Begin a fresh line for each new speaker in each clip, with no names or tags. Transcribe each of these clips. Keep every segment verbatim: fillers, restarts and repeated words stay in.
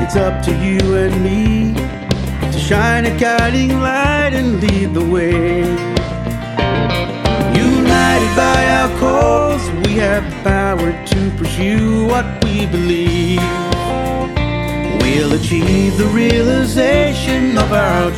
it's up to you and me to shine a guiding light and lead the way. United by our cause, we have the power to pursue what we believe. We'll achieve the realization of our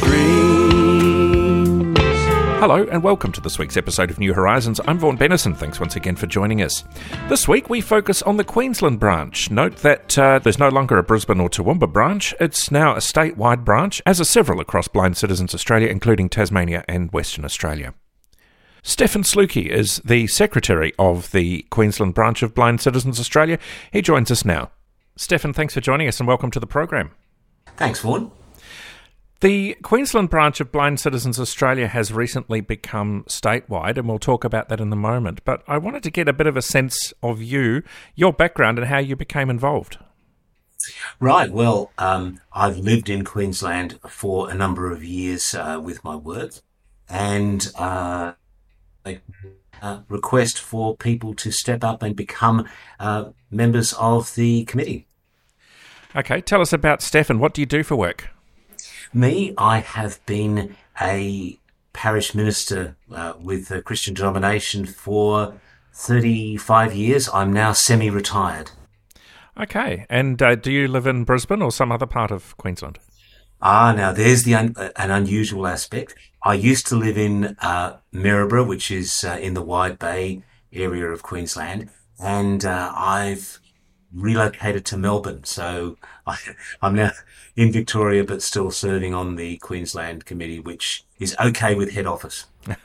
dreams.
Hello and welcome to this week's episode of New Horizons. I'm Vaughan Bennison. Thanks once again for joining us. This week we focus on the Queensland branch. Note that uh, there's no longer a Brisbane or Toowoomba branch. It's now a statewide branch, as are several across Blind Citizens Australia, including Tasmania and Western Australia. Stefan Sluky is the Secretary of the Queensland branch of Blind Citizens Australia. He joins us now. Stefan, thanks for joining us and welcome to the program.
Thanks, Vaughan.
The Queensland branch of Blind Citizens Australia has recently become statewide, and we'll talk about that in a moment. But I wanted to get a bit of a sense of you, your background, and how you became involved.
Right. Well, um, I've lived in Queensland for a number of years uh, with my work, and uh, a uh, request for people to step up and become uh, members of the committee.
Okay, tell us about Stefan. What do you do for work?
Me, I have been a parish minister uh, with a Christian denomination for thirty-five years. I'm now semi-retired.
Okay, and uh, do you live in Brisbane or some other part of Queensland?
Ah, now there's the un- an unusual aspect. I used to live in uh, Maryborough, which is uh, in the Wide Bay area of Queensland, and uh, I've relocated to Melbourne. So I, I'm now in Victoria, but still serving on the Queensland committee, which is okay with head office.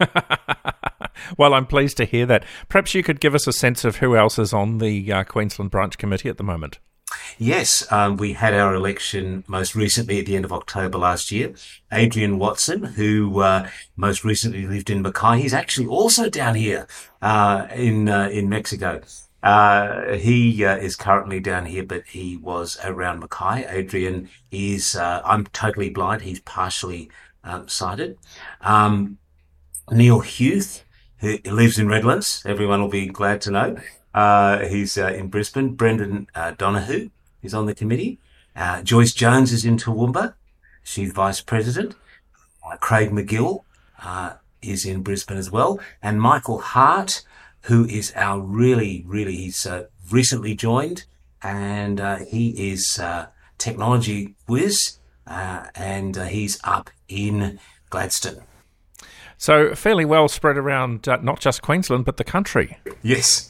Well, I'm pleased to hear that. Perhaps you could give us a sense of who else is on the uh, Queensland branch committee at the moment.
Yes, um, we had our election most recently at the end of October last year. Adrian Watson, who uh, most recently lived in Mackay, he's actually also down here uh, in uh, in Mexico. Uh, he uh, is currently down here, but he was around Mackay. Adrian is, uh, I'm totally blind. He's partially um, sighted. Um, Neil Huth, who lives in Redlands. Everyone will be glad to know. Uh, he's uh, in Brisbane. Brendan uh, Donahue is on the committee. Uh, Joyce Jones is in Toowoomba. She's vice president. Uh, Craig McGill uh, is in Brisbane as well. And Michael Hart, who is our really, really, he's uh, recently joined, and uh, he is uh, technology whiz, uh, and uh, he's up in Gladstone.
So fairly well spread around uh, not just Queensland, but the country.
Yes.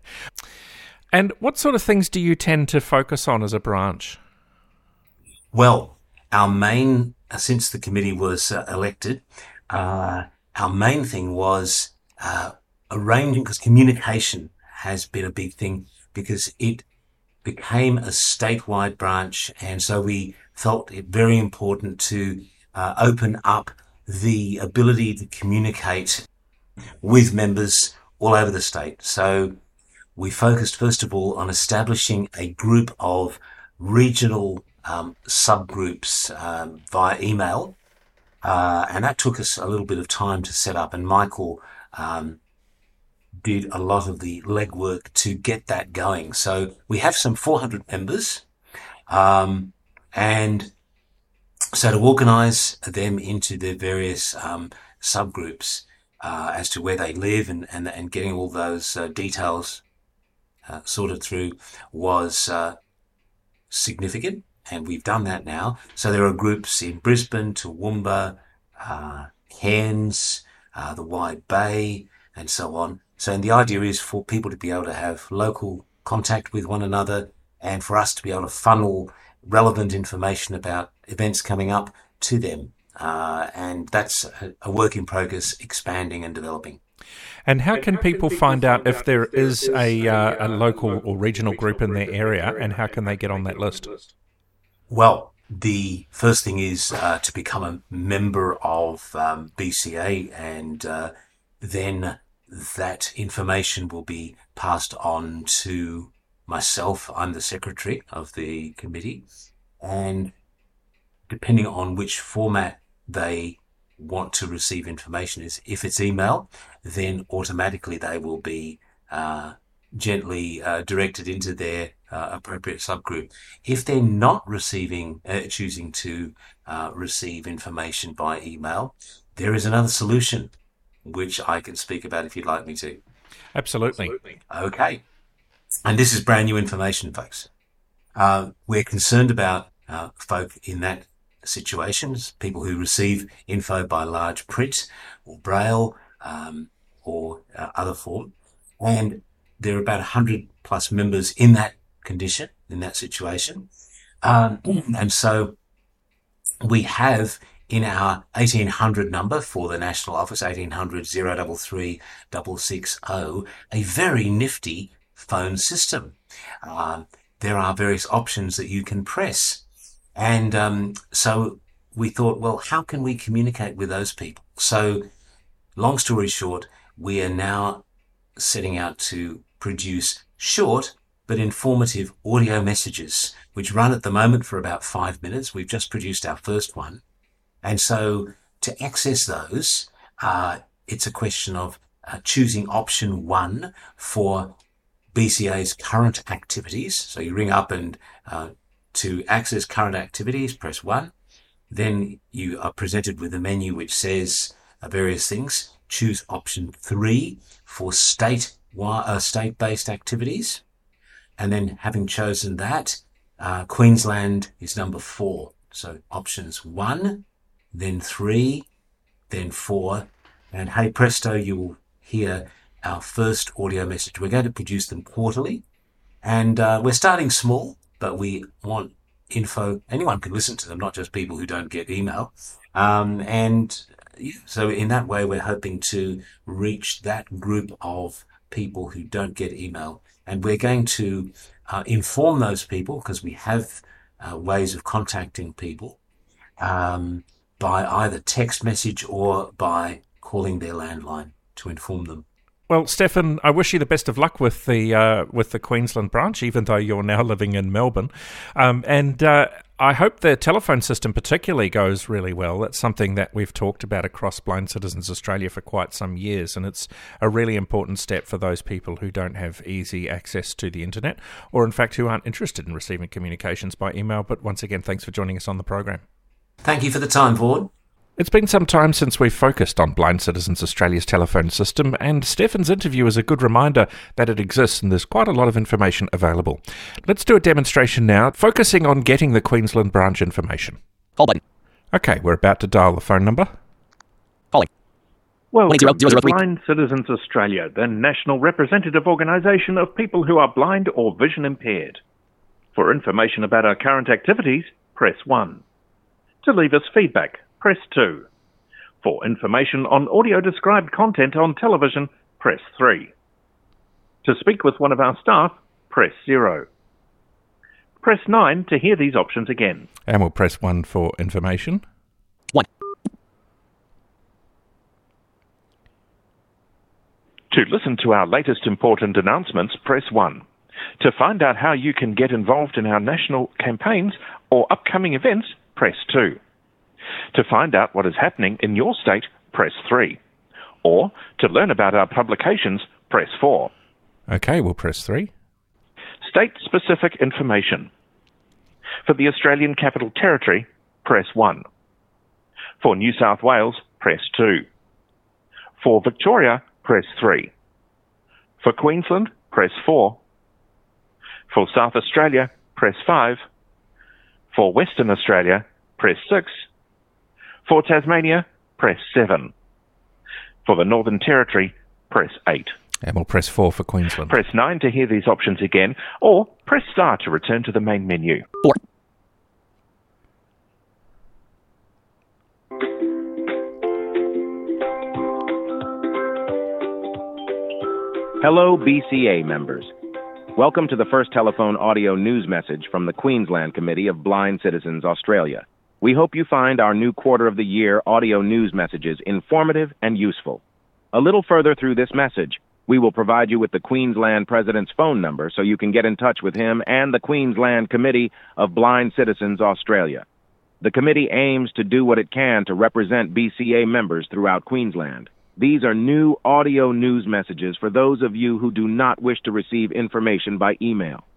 And what sort of things do you tend to focus on as a branch?
Well, our main, uh, since the committee was uh, elected, uh, our main thing was uh, arranging, because communication has been a big thing, because it became a statewide branch, and so we felt it very important to uh, open up the ability to communicate with members all over the state. So we focused first of all on establishing a group of regional um, subgroups um, via email, uh, and that took us a little bit of time to set up, and Michael um, did a lot of the legwork to get that going. So we have some four hundred members, um, and so to organise them into their various um, subgroups uh, as to where they live and, and, and getting all those uh, details uh, sorted through was uh, significant, and we've done that now. So there are groups in Brisbane, Toowoomba, uh, Cairns, uh, the Wide Bay, and so on. So and the idea is for people to be able to have local contact with one another, and for us to be able to funnel relevant information about events coming up to them. Uh, and that's a, a work in progress, expanding and developing.
And how can people find out if there is a, uh, a local or regional group in their area, and how can they get on that list?
Well, the first thing is uh, to become a member of um, B C A, and uh, then that information will be passed on to myself. I'm the secretary of the committee, and depending on which format they want to receive information is, if it's email, then automatically they will be uh, gently uh, directed into their uh, appropriate subgroup. If they're not receiving, uh, choosing to uh, receive information by email, there is another solution, which I can speak about if you'd like me to.
Absolutely.
Absolutely. Okay. And this is brand new information, folks. Uh, we're concerned about uh, folk in that situations, people who receive info by large print or braille um, or uh, other form. And there are about one hundred plus members in that condition, in that situation. Um, and so we have in our eighteen hundred number for the national office, eighteen hundred, zero three three, six six zero, a very nifty phone system. Um, there are various options that you can press. And um, so we thought, well, how can we communicate with those people? So long story short, we are now setting out to produce short but informative audio messages, which run at the moment for about five minutes. We've just produced our first one. And so to access those, uh, it's a question of uh, choosing option one for B C A's current activities. So you ring up and uh, to access current activities, press one. Then you are presented with a menu which says uh, various things. Choose option three for state uh, state-based activities. And then having chosen that, uh, Queensland is number four. So options one, then three, then four. And hey presto, you will hear our first audio message. We're going to produce them quarterly. And uh, we're starting small, but we want info. Anyone can listen to them, not just people who don't get email. Um, and so in that way, we're hoping to reach that group of people who don't get email. And we're going to uh, inform those people, because we have uh, ways of contacting people um, by either text message or by calling their landline to inform them.
Well, Stefan, I wish you the best of luck with the uh, with the Queensland branch, even though you're now living in Melbourne. Um, and uh, I hope the telephone system particularly goes really well. That's something that we've talked about across Blind Citizens Australia for quite some years, and it's a really important step for those people who don't have easy access to the internet, or in fact who aren't interested in receiving communications by email. But once again, thanks for joining us on the program.
Thank you for the time, Vaughan.
It's been some time since we've focused on Blind Citizens Australia's telephone system, and Stefan's interview is a good reminder that it exists and there's quite a lot of information available. Let's do a demonstration now, focusing on getting the Queensland branch information.
Call button.
Okay, we're about to dial the phone number.
Calling.
Welcome to Blind Citizens Australia, the national representative organisation of people who are blind or vision impaired. For information about our current activities, press one. To leave us feedback, press two. For information on audio-described content on television, press three. To speak with one of our staff, press zero. Press nine to hear these options again.
And we'll press one for information.
one.
To listen to our latest important announcements, press one. To find out how you can get involved in our national campaigns or upcoming events, press two. To find out what is happening in your state, press three. Or to learn about our publications, press four.
Okay, we'll press three.
State-specific information. For the Australian Capital Territory, press one. For New South Wales, press two. For Victoria, press three. For Queensland, press four. For South Australia, press five. For Western Australia, press six. For Tasmania, press seven. For the Northern Territory, press eight.
And we'll press four for Queensland.
Press nine to hear these options again, or press star to return to the main menu.
four.
Hello, B C A members. Welcome to the first telephone audio news message from the Queensland Committee of Blind Citizens Australia. We hope you find our new quarter of the year audio news messages informative and useful. A little further through this message, we will provide you with the Queensland President's phone number so you can get in touch with him and the Queensland Committee of Blind Citizens Australia. The committee aims to do what it can to represent B C A members throughout Queensland. These are new audio news messages for those of you who do not wish to receive information by email.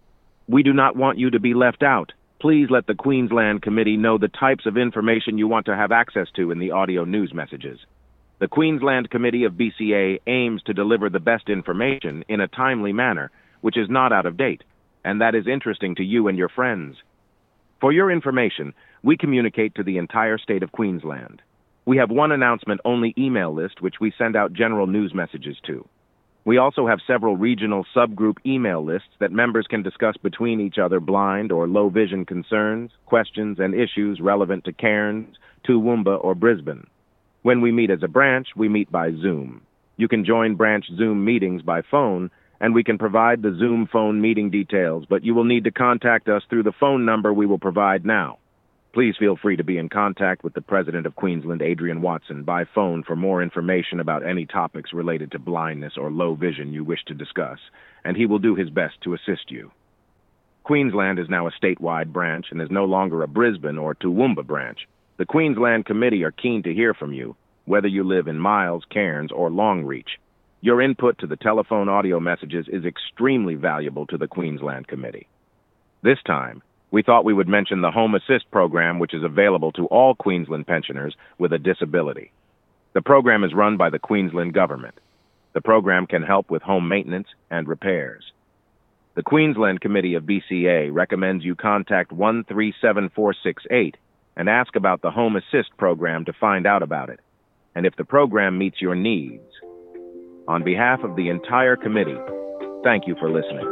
We do not want you to be left out. Please let the Queensland Committee know the types of information you want to have access to in the audio news messages. The Queensland Committee of B C A aims to deliver the best information in a timely manner, which is not out of date, and that is interesting to you and your friends. For your information, we communicate to the entire state of Queensland. We have one announcement-only email list which we send out general news messages to. We also have several regional subgroup email lists that members can discuss between each other blind or low vision concerns, questions, and issues relevant to Cairns, Toowoomba, or Brisbane. When we meet as a branch, we meet by Zoom. You can join branch Zoom meetings by phone, and we can provide the Zoom phone meeting details, but you will need to contact us through the phone number we will provide now. Please feel free to be in contact with the President of Queensland, Adrian Watson, by phone for more information about any topics related to blindness or low vision you wish to discuss, and he will do his best to assist you. Queensland is now a statewide branch and is no longer a Brisbane or Toowoomba branch. The Queensland Committee are keen to hear from you, whether you live in Miles, Cairns, or Longreach. Your input to the telephone audio messages is extremely valuable to the Queensland Committee. This time, we thought we would mention the Home Assist program, which is available to all Queensland pensioners with a disability. The program is run by the Queensland government. The program can help with home maintenance and repairs. The Queensland Committee of B C A recommends you contact one three seven four six eight and ask about the Home Assist program to find out about it, and if the program meets your needs. On behalf of the entire committee, thank you for listening.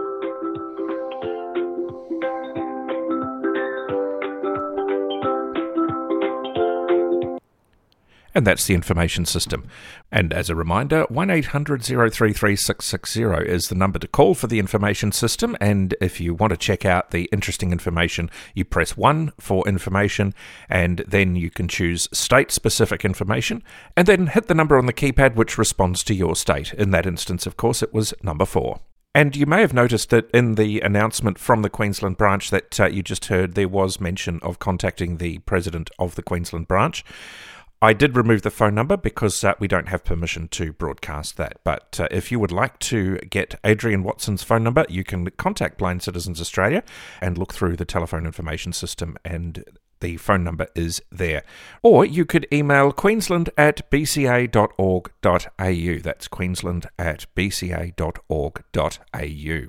And that's the information system. And as a reminder, one eight hundred oh three three six six oh is the number to call for the information system. And if you want to check out the interesting information, you press one for information, and then you can choose state-specific information, and then hit the number on the keypad which responds to your state. In that instance, of course, it was number four. And you may have noticed that in the announcement from the Queensland branch that uh, you just heard, there was mention of contacting the president of the Queensland branch. I did remove the phone number because uh, we don't have permission to broadcast that. But uh, if you would like to get Adrian Watson's phone number, you can contact Blind Citizens Australia and look through the telephone information system, and the phone number is there. Or you could email queensland at b c a dot org dot a u. That's queensland at b c a dot org dot a u.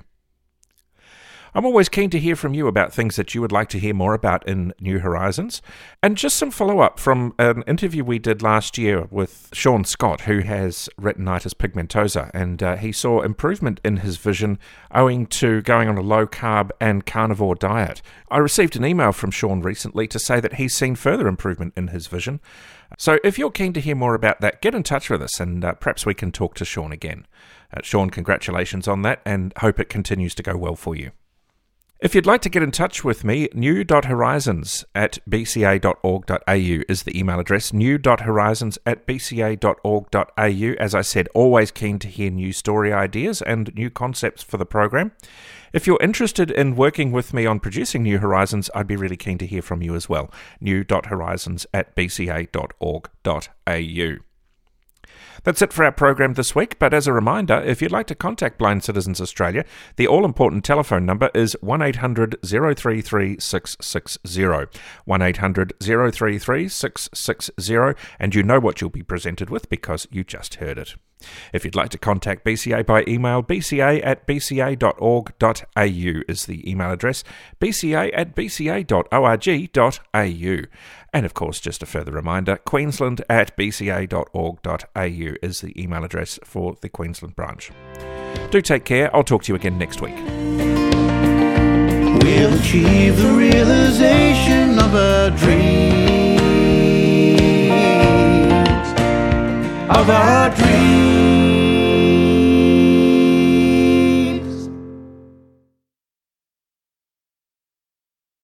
I'm always keen to hear from you about things that you would like to hear more about in New Horizons. And just some follow-up from an interview we did last year with Sean Scott, who has retinitis pigmentosa, and uh, he saw improvement in his vision owing to going on a low-carb and carnivore diet. I received an email from Sean recently to say that he's seen further improvement in his vision. So if you're keen to hear more about that, get in touch with us, and uh, perhaps we can talk to Sean again. Uh, Sean, congratulations on that, and hope it continues to go well for you. If you'd like to get in touch with me, new dot horizons at b c a dot org dot a u is the email address, new dot horizons at b c a dot org dot a u. As I said, always keen to hear new story ideas and new concepts for the program. If you're interested in working with me on producing New Horizons, I'd be really keen to hear from you as well, new dot horizons at b c a dot org dot a u. That's it for our program this week, but as a reminder, if you'd like to contact Blind Citizens Australia, the all-important telephone number is one eight hundred oh three three six six oh, one eight hundred oh three three six six oh, and you know what you'll be presented with because you just heard it. If you'd like to contact B C A by email, b c a at b c a dot org dot a u is the email address, b c a at b c a dot org dot a u. And of course, just a further reminder, queensland at b c a dot org dot a u is the email address for the Queensland branch. Do take care. I'll talk to you again next week.
We'll achieve the realization of our dreams, of our dreams.